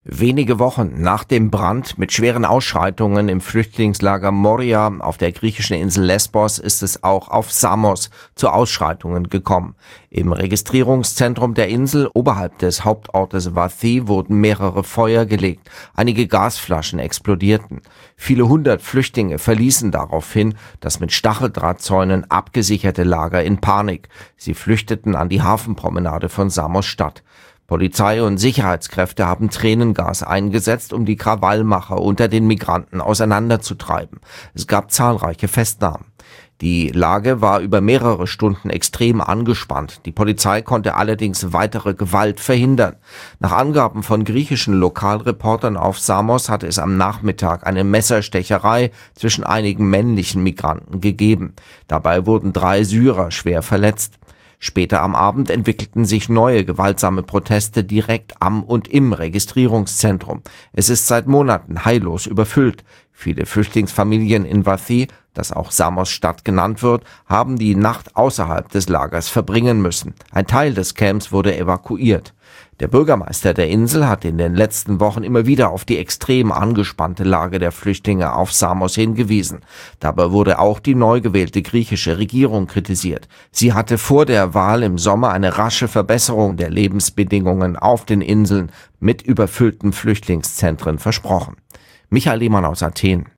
Wenige Wochen nach dem Brand mit schweren Ausschreitungen im Flüchtlingslager Moria auf der griechischen Insel Lesbos ist es auch auf Samos zu Ausschreitungen gekommen. Im Registrierungszentrum der Insel oberhalb des Hauptortes Vathi wurden mehrere Feuer gelegt. Einige Gasflaschen explodierten. Viele hundert Flüchtlinge verließen daraufhin das mit Stacheldrahtzäunen abgesicherte Lager in Panik. Sie flüchteten an die Hafenpromenade von Samos Stadt. Polizei und Sicherheitskräfte haben Tränengas eingesetzt, um die Krawallmacher unter den Migranten auseinanderzutreiben. Es gab zahlreiche Festnahmen. Die Lage war über mehrere Stunden extrem angespannt. Die Polizei konnte allerdings weitere Gewalt verhindern. Nach Angaben von griechischen Lokalreportern auf Samos hatte es am Nachmittag eine Messerstecherei zwischen einigen männlichen Migranten gegeben. Dabei wurden 3 Syrer schwer verletzt. Später am Abend entwickelten sich neue gewaltsame Proteste direkt am und im Registrierungszentrum. Es ist seit Monaten heillos überfüllt. Viele Flüchtlingsfamilien in Vathi, das auch Samos Stadt genannt wird, haben die Nacht außerhalb des Lagers verbringen müssen. Ein Teil des Camps wurde evakuiert. Der Bürgermeister der Insel hat in den letzten Wochen immer wieder auf die extrem angespannte Lage der Flüchtlinge auf Samos hingewiesen. Dabei wurde auch die neu gewählte griechische Regierung kritisiert. Sie hatte vor der Wahl im Sommer eine rasche Verbesserung der Lebensbedingungen auf den Inseln mit überfüllten Flüchtlingszentren versprochen. Michael Lehmann aus Athen.